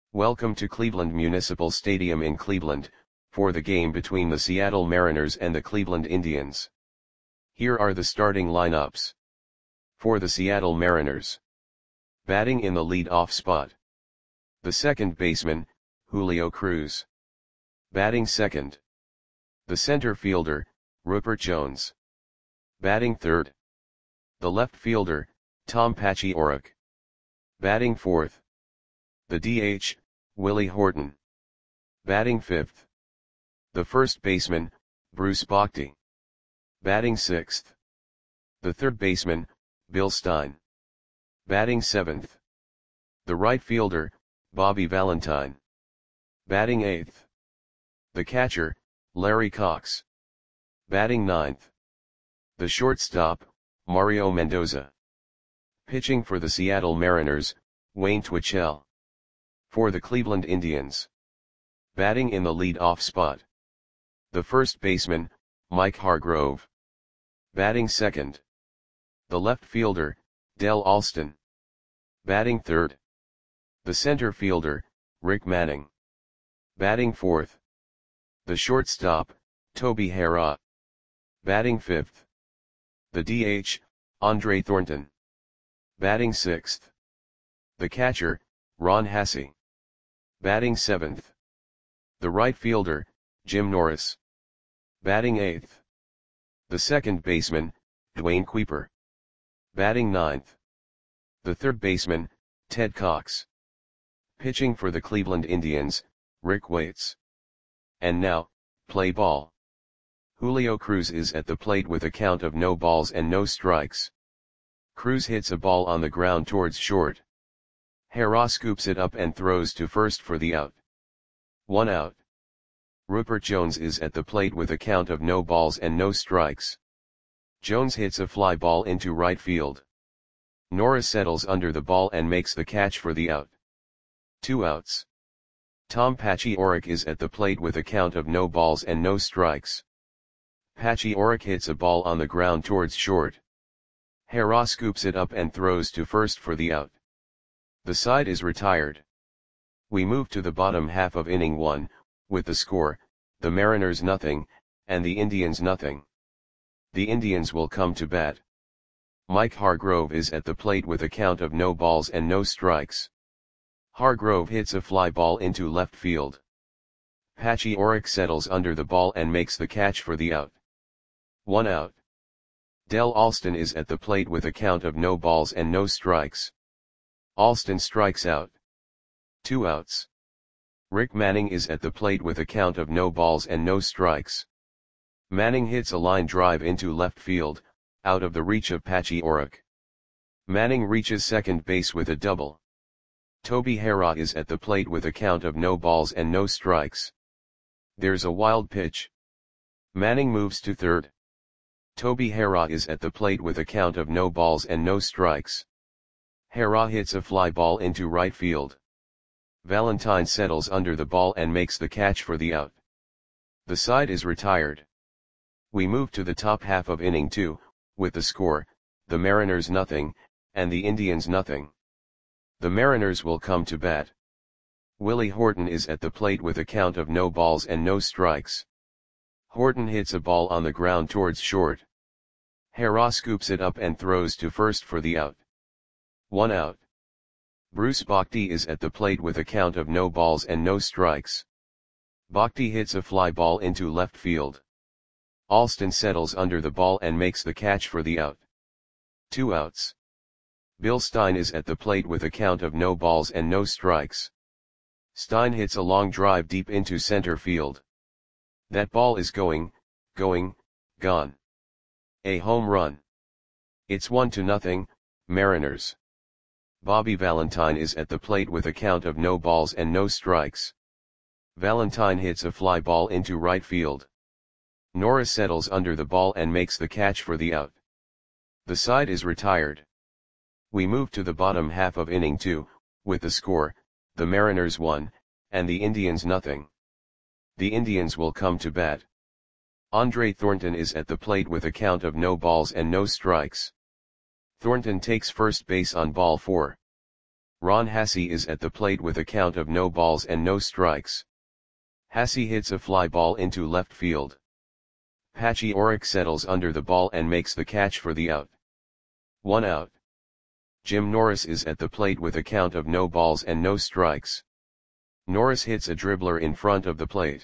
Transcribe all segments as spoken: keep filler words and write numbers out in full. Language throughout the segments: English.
Welcome to Cleveland Municipal Stadium in Cleveland, for the game between the Seattle Mariners and the Cleveland Indians. Here are the starting lineups. For the Seattle Mariners. Batting in the lead-off spot. The second baseman, Julio Cruz. Batting second. The center fielder, Rupert Jones. Batting third. The left fielder, Tom Paciorek. Batting fourth. The D H, Willie Horton. Batting fifth. The first baseman, Bruce Bochy. Batting sixth. The third baseman, Bill Stein. Batting seventh. The right fielder, Bobby Valentine. Batting eighth. The catcher, Larry Cox. Batting ninth. The shortstop, Mario Mendoza. Pitching for the Seattle Mariners, Wayne Twitchell. For the Cleveland Indians. Batting in the lead-off spot. The first baseman, Mike Hargrove. Batting second. The left fielder, Dell Alston. Batting third. The center fielder, Rick Manning. Batting fourth. The shortstop, Toby Harrah. Batting fifth. The D H, Andre Thornton. Batting sixth. The catcher, Ron Hassey. Batting seventh. The right fielder, Jim Norris. Batting eighth. The second baseman, Dwayne Kuiper. Batting ninth. The third baseman, Ted Cox. Pitching for the Cleveland Indians, Rick Waits. And now, play ball. Julio Cruz is at the plate with a count of no balls and no strikes. Cruz hits a ball on the ground towards short. Harrah scoops it up and throws to first for the out. One out. Rupert Jones is at the plate with a count of no balls and no strikes. Jones hits a fly ball into right field. Norris settles under the ball and makes the catch for the out. Two outs. Tom Paciorek is at the plate with a count of no balls and no strikes. Paciorek hits a ball on the ground towards short. Harrah scoops it up and throws to first for the out. The side is retired. We move to the bottom half of inning one, with the score, the Mariners nothing, and the Indians nothing. The Indians will come to bat. Mike Hargrove is at the plate with a count of no balls and no strikes. Hargrove hits a fly ball into left field. Paciorek settles under the ball and makes the catch for the out. One out. Dell Alston is at the plate with a count of no balls and no strikes. Alston strikes out. Two outs. Rick Manning is at the plate with a count of no balls and no strikes. Manning hits a line drive into left field, out of the reach of Paciorek. Manning reaches second base with a double. Toby Harrah is at the plate with a count of no balls and no strikes. There's a wild pitch. Manning moves to third. Toby Harrah is at the plate with a count of no balls and no strikes. Harrah hits a fly ball into right field. Valentine settles under the ball and makes the catch for the out. The side is retired. We move to the top half of inning two, with the score, the Mariners nothing, and the Indians nothing. The Mariners will come to bat. Willie Horton is at the plate with a count of no balls and no strikes. Horton hits a ball on the ground towards short. Harrah scoops it up and throws to first for the out. One out. Bruce Bochy is at the plate with a count of no balls and no strikes. Bochy hits a fly ball into left field. Alston settles under the ball and makes the catch for the out. Two outs. Bill Stein is at the plate with a count of no balls and no strikes. Stein hits a long drive deep into center field. That ball is going, going, gone. A home run. It's one to nothing, Mariners. Bobby Valentine is at the plate with a count of no balls and no strikes. Valentine hits a fly ball into right field. Norris settles under the ball and makes the catch for the out. The side is retired. We move to the bottom half of inning two, with the score, the Mariners one, and the Indians nothing. The Indians will come to bat. Andre Thornton is at the plate with a count of no balls and no strikes. Thornton takes first base on ball four. Ron Hassey is at the plate with a count of no balls and no strikes. Hassey hits a fly ball into left field. Patchy Orrick settles under the ball and makes the catch for the out. One out. Jim Norris is at the plate with a count of no balls and no strikes. Norris hits a dribbler in front of the plate.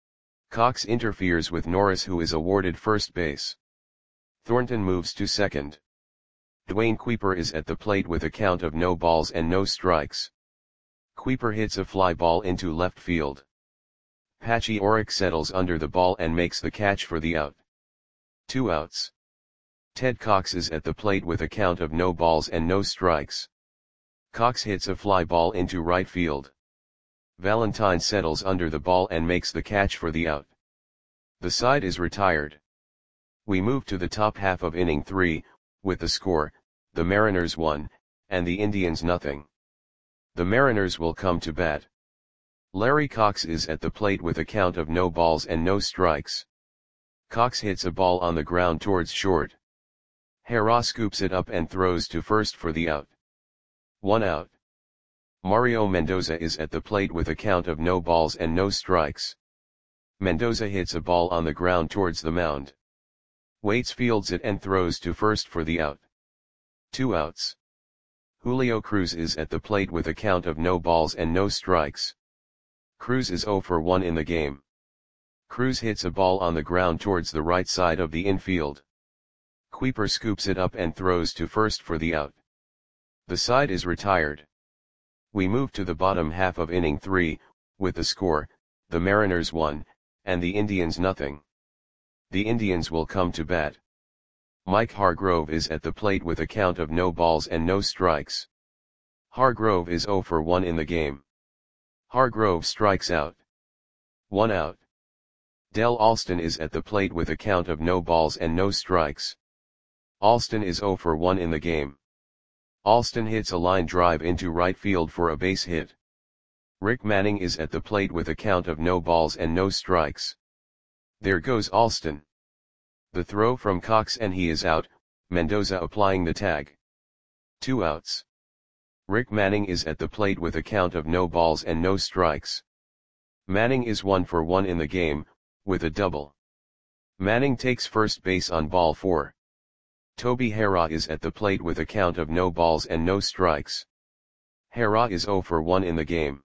Cox interferes with Norris, who is awarded first base. Thornton moves to second. Dwayne Kuiper is at the plate with a count of no balls and no strikes. Kuiper hits a fly ball into left field. Patchy Orrick settles under the ball and makes the catch for the out. Two outs. Ted Cox is at the plate with a count of no balls and no strikes. Cox hits a fly ball into right field. Valentine settles under the ball and makes the catch for the out. The side is retired. We move to the top half of inning three, with the score, the Mariners one, and the Indians nothing. The Mariners will come to bat. Larry Cox is at the plate with a count of no balls and no strikes. Cox hits a ball on the ground towards short. Hera scoops it up and throws to first for the out. One out. Mario Mendoza is at the plate with a count of no balls and no strikes. Mendoza hits a ball on the ground towards the mound. Waits fields it and throws to first for the out. Two outs. Julio Cruz is at the plate with a count of no balls and no strikes. Cruz is zero for one in the game. Cruz hits a ball on the ground towards the right side of the infield. Kuiper scoops it up and throws to first for the out. The side is retired. We move to the bottom half of inning three, with the score, the Mariners one, and the Indians nothing. The Indians will come to bat. Mike Hargrove is at the plate with a count of no balls and no strikes. Hargrove is zero for one in the game. Hargrove strikes out. One out. Del Alston is at the plate with a count of no balls and no strikes. Alston is zero for one in the game. Alston hits a line drive into right field for a base hit. Rick Manning is at the plate with a count of no balls and no strikes. There goes Alston. The throw from Cox and he is out, Mendoza applying the tag. Two outs. Rick Manning is at the plate with a count of no balls and no strikes. Manning is one for one in the game, with a double. Manning takes first base on ball four. Toby Hera is at the plate with a count of no balls and no strikes. Hera is zero for one in the game.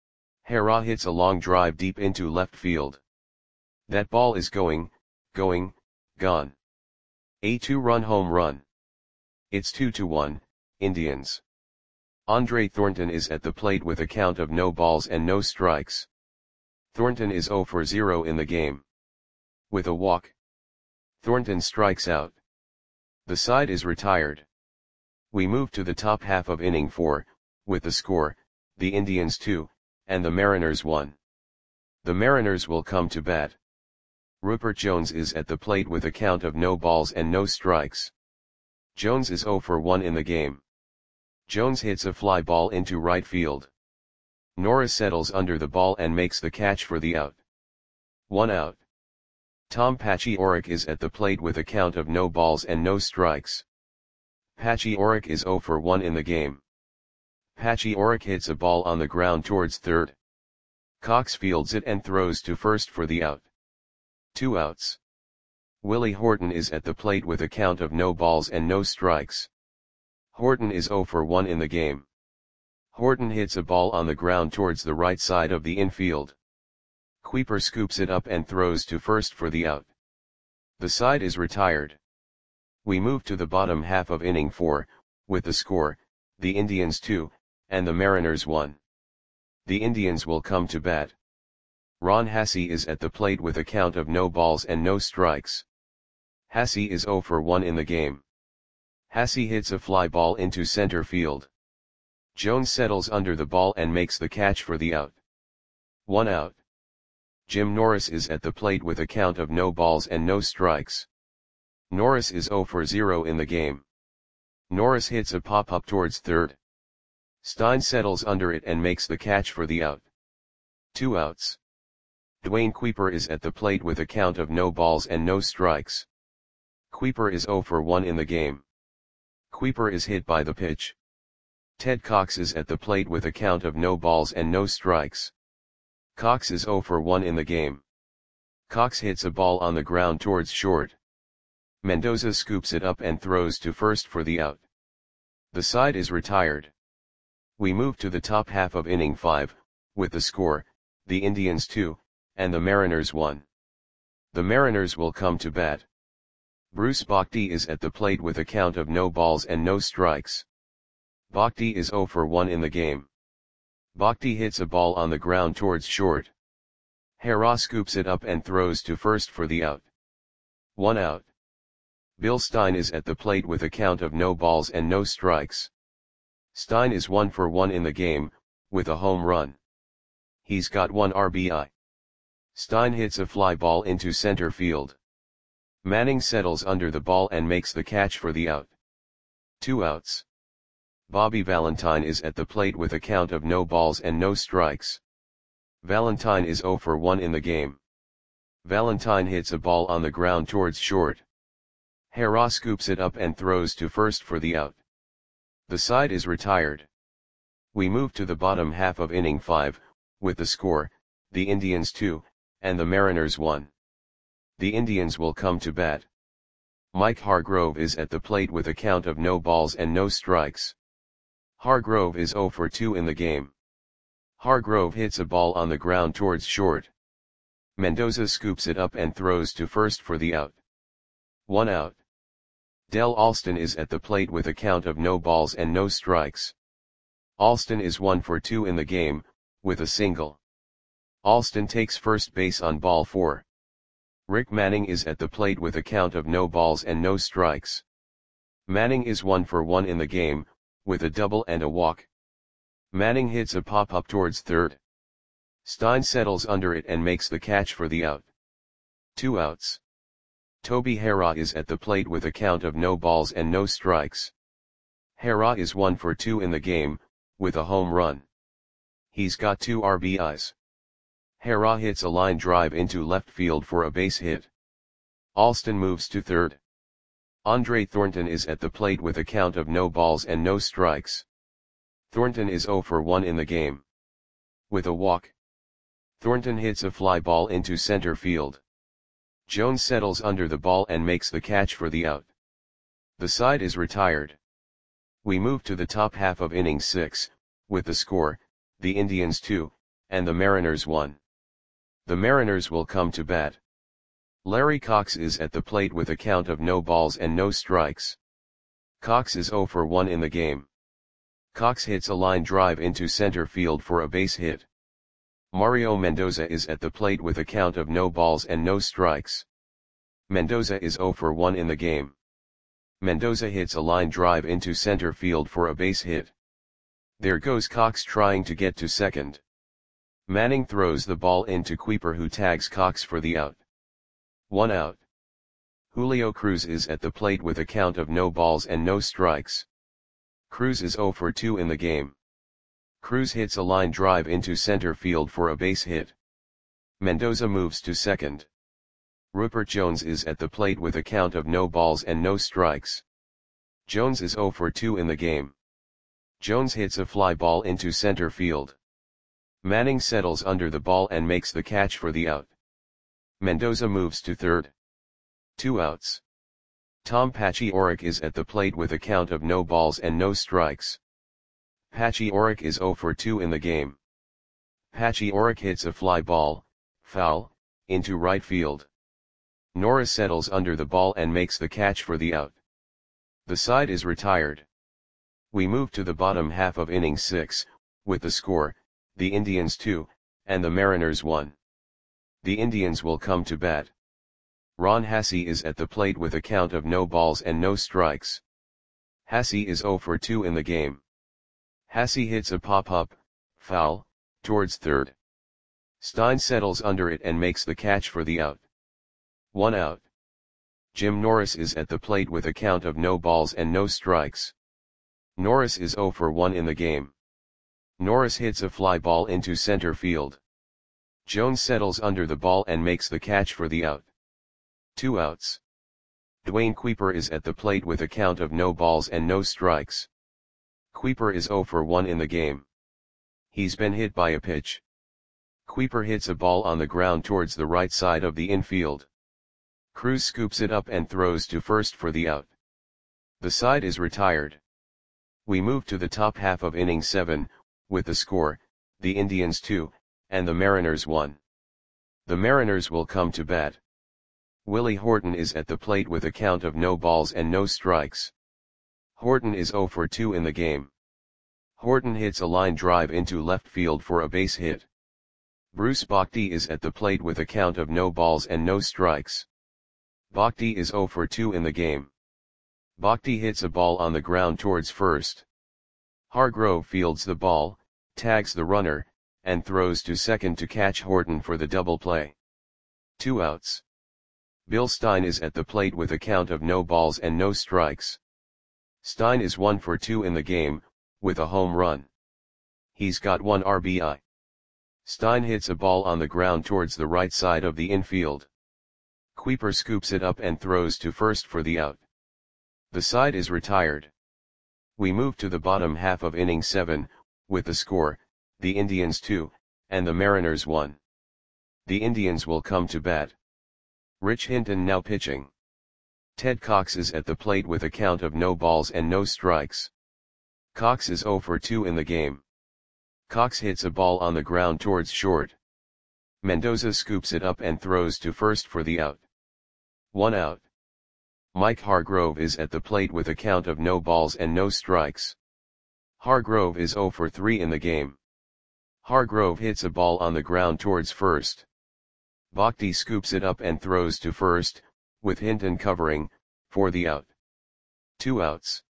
Hera hits a long drive deep into left field. That ball is going, going, gone. A two-run home run. It's two to one, Indians. Andre Thornton is at the plate with a count of no balls and no strikes. Thornton is zero for zero in the game. With a walk, Thornton strikes out. The side is retired. We move to the top half of inning four, with the score, the Indians two, and the Mariners one. The Mariners will come to bat. Rupert Jones is at the plate with a count of no balls and no strikes. Jones is zero for one in the game. Jones hits a fly ball into right field. Norris settles under the ball and makes the catch for the out. One out. Tom Patchy Orrick is at the plate with a count of no balls and no strikes. Patchy Orrick is zero for one in the game. Patchy Orrick hits a ball on the ground towards third. Cox fields it and throws to first for the out. Two outs. Willie Horton is at the plate with a count of no balls and no strikes. Horton is zero for one in the game. Horton hits a ball on the ground towards the right side of the infield. Kuiper scoops it up and throws to first for the out. The side is retired. We move to the bottom half of inning four, with the score, the Indians two, and the Mariners one. The Indians will come to bat. Ron Hassey is at the plate with a count of no balls and no strikes. Hassey is zero for one in the game. Hassey hits a fly ball into center field. Jones settles under the ball and makes the catch for the out. One out. Jim Norris is at the plate with a count of no balls and no strikes. Norris is zero for zero in the game. Norris hits a pop-up towards third. Stein settles under it and makes the catch for the out. Two outs. Dwayne Kuiper is at the plate with a count of no balls and no strikes. Kuiper is zero for one in the game. Kuiper is hit by the pitch. Ted Cox is at the plate with a count of no balls and no strikes. Cox is zero for one in the game. Cox hits a ball on the ground towards short. Mendoza scoops it up and throws to first for the out. The side is retired. We move to the top half of inning five, with the score, the Indians two, and the Mariners one. The Mariners will come to bat. Bruce Bhakdi is at the plate with a count of no balls and no strikes. Bhakdi is zero for one in the game. Bhakdi hits a ball on the ground towards short. Hera scoops it up and throws to first for the out. One out. Bill Stein is at the plate with a count of no balls and no strikes. Stein is one for one in the game, with a home run. He's got one R B I. Stein hits a fly ball into center field. Manning settles under the ball and makes the catch for the out. Two outs. Bobby Valentine is at the plate with a count of no balls and no strikes. Valentine is zero for one in the game. Valentine hits a ball on the ground towards short. Hera scoops it up and throws to first for the out. The side is retired. We move to the bottom half of inning five, with the score, the Indians two, and the Mariners one. The Indians will come to bat. Mike Hargrove is at the plate with a count of no balls and no strikes. Hargrove is zero for two in the game. Hargrove hits a ball on the ground towards short. Mendoza scoops it up and throws to first for the out. One out. Del Alston is at the plate with a count of no balls and no strikes. Alston is one for two in the game, with a single. Alston takes first base on ball four. Rick Manning is at the plate with a count of no balls and no strikes. Manning is one for one in the game, with a double and a walk. Manning hits a pop-up towards third. Stein settles under it and makes the catch for the out. Two outs. Toby Hera is at the plate with a count of no balls and no strikes. Hera is one for two in the game, with a home run. He's got two R B Is. Hera hits a line drive into left field for a base hit. Alston moves to third. Andre Thornton is at the plate with a count of no balls and no strikes. Thornton is zero for one in the game. With a walk. Thornton hits a fly ball into center field. Jones settles under the ball and makes the catch for the out. The side is retired. We move to the top half of inning six, with the score, the Indians two, and the Mariners one. The Mariners will come to bat. Larry Cox is at the plate with a count of no balls and no strikes. Cox is zero for one in the game. Cox hits a line drive into center field for a base hit. Mario Mendoza is at the plate with a count of no balls and no strikes. Mendoza is zero for one in the game. Mendoza hits a line drive into center field for a base hit. There goes Cox trying to get to second. Manning throws the ball into Kuiper, who tags Cox for the out. One out. Julio Cruz is at the plate with a count of no balls and no strikes. Cruz is zero for two in the game. Cruz hits a line drive into center field for a base hit. Mendoza moves to second. Rupert Jones is at the plate with a count of no balls and no strikes. Jones is zero for two in the game. Jones hits a fly ball into center field. Manning settles under the ball and makes the catch for the out. Mendoza moves to third. Two outs. Tom Paciorek is at the plate with a count of no balls and no strikes. Paciorek is zero for two in the game. Paciorek hits a fly ball, foul, into right field. Norris settles under the ball and makes the catch for the out. The side is retired. We move to the bottom half of inning six, with the score, the Indians two, and the Mariners one. The Indians will come to bat. Ron Hassey is at the plate with a count of no balls and no strikes. Hassey is zero for two in the game. Hassey hits a pop-up, foul, towards third. Stein settles under it and makes the catch for the out. One out. Jim Norris is at the plate with a count of no balls and no strikes. Norris is zero for one in the game. Norris hits a fly ball into center field. Jones settles under the ball and makes the catch for the out. Two outs. Dwayne Kuiper is at the plate with a count of no balls and no strikes. Kuiper is zero for one in the game. He's been hit by a pitch. Kuiper hits a ball on the ground towards the right side of the infield. Cruz scoops it up and throws to first for the out. The side is retired. We move to the top half of inning seven, with the score, the Indians two, and the Mariners one. The Mariners will come to bat. Willie Horton is at the plate with a count of no balls and no strikes. Horton is zero for two in the game. Horton hits a line drive into left field for a base hit. Bruce Bhakdi is at the plate with a count of no balls and no strikes. Bhakdi is zero for two in the game. Bhakdi hits a ball on the ground towards first. Hargrove fields the ball, tags the runner, and throws to second to catch Horton for the double play. Two outs. Bill Stein is at the plate with a count of no balls and no strikes. Stein is one for two in the game, with a home run. He's got one R B I. Stein hits a ball on the ground towards the right side of the infield. Kuiper scoops it up and throws to first for the out. The side is retired. We move to the bottom half of inning seven, with the score, the Indians two, and the Mariners one. The Indians will come to bat. Rich Hinton now pitching. Ted Cox is at the plate with a count of no balls and no strikes. Cox is zero for two in the game. Cox hits a ball on the ground towards short. Mendoza scoops it up and throws to first for the out. One out. Mike Hargrove is at the plate with a count of no balls and no strikes. Hargrove is zero for three in the game. Hargrove hits a ball on the ground towards first. Bhakdi scoops it up and throws to first, with Hinton covering, for the out. Two outs.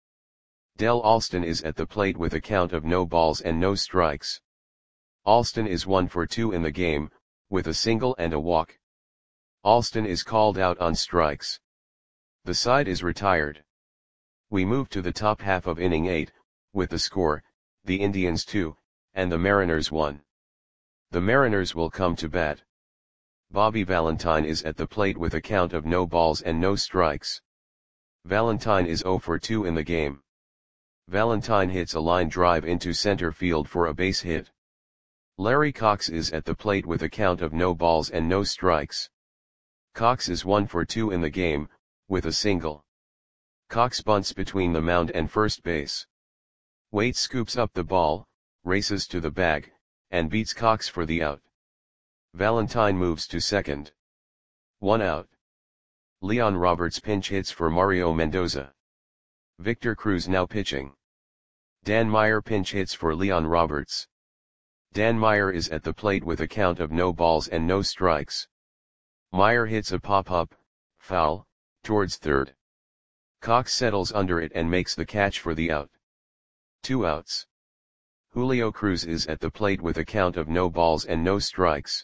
Del Alston is at the plate with a count of no balls and no strikes. Alston is one for two in the game, with a single and a walk. Alston is called out on strikes. The side is retired. We move to the top half of inning eight, with the score, the Indians two, and the Mariners one. The Mariners will come to bat. Bobby Valentine is at the plate with a count of no balls and no strikes. Valentine is zero for two in the game. Valentine hits a line drive into center field for a base hit. Larry Cox is at the plate with a count of no balls and no strikes. Cox is one for two in the game, with a single. Cox bunts between the mound and first base. Waite scoops up the ball, races to the bag, and beats Cox for the out. Valentine moves to second. One out. Leon Roberts pinch hits for Mario Mendoza. Victor Cruz now pitching. Dan Meyer pinch hits for Leon Roberts. Dan Meyer is at the plate with a count of no balls and no strikes. Meyer hits a pop-up, foul, towards third. Cox settles under it and makes the catch for the out. Two outs. Julio Cruz is at the plate with a count of no balls and no strikes.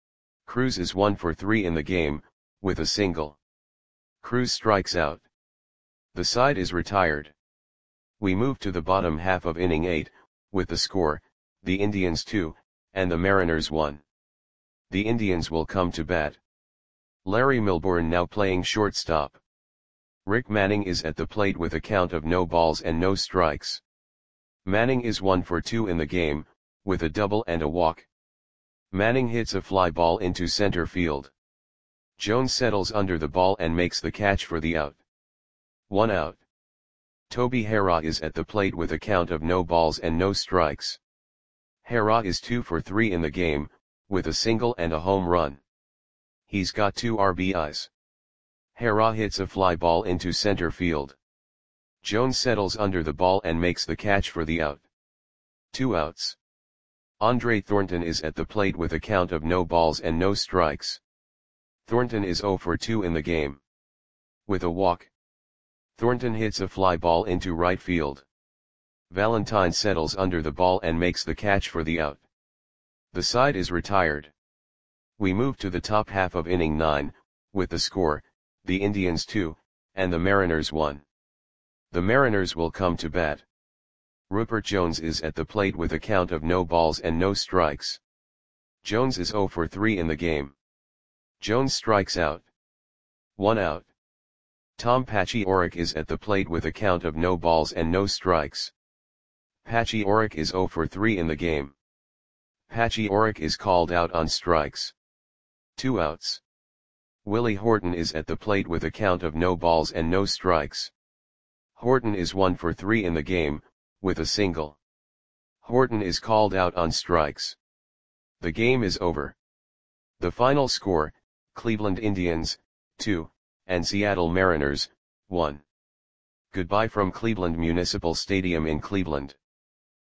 Cruz is one for three in the game, with a single. Cruz strikes out. The side is retired. We move to the bottom half of inning eight, with the score, the Indians two, and the Mariners one. The Indians will come to bat. Larry Milbourne now playing shortstop. Rick Manning is at the plate with a count of no balls and no strikes. Manning is one for two in the game, with a double and a walk. Manning hits a fly ball into center field. Jones settles under the ball and makes the catch for the out. One out. Toby Harrah is at the plate with a count of no balls and no strikes. Harrah is two for three in the game, with a single and a home run. He's got two R B Is. Harrah hits a fly ball into center field. Jones settles under the ball and makes the catch for the out. Two outs. Andre Thornton is at the plate with a count of no balls and no strikes. Thornton is zero for two in the game. With a walk. Thornton hits a fly ball into right field. Valentine settles under the ball and makes the catch for the out. The side is retired. We move to the top half of inning nine, with the score, the Indians two, and the Mariners one. The Mariners will come to bat. Rupert Jones is at the plate with a count of no balls and no strikes. Jones is zero for three in the game. Jones strikes out. One out. Tom Pachioric is at the plate with a count of no balls and no strikes. Patchy Auroch is zero for three in the game. Patchy Auroch is called out on strikes. Two outs. Willie Horton is at the plate with a count of no balls and no strikes. Horton is one for three in the game, with a single. Horton is called out on strikes. The game is over. The final score, Cleveland Indians, two, and Seattle Mariners, one. Goodbye from Cleveland Municipal Stadium in Cleveland.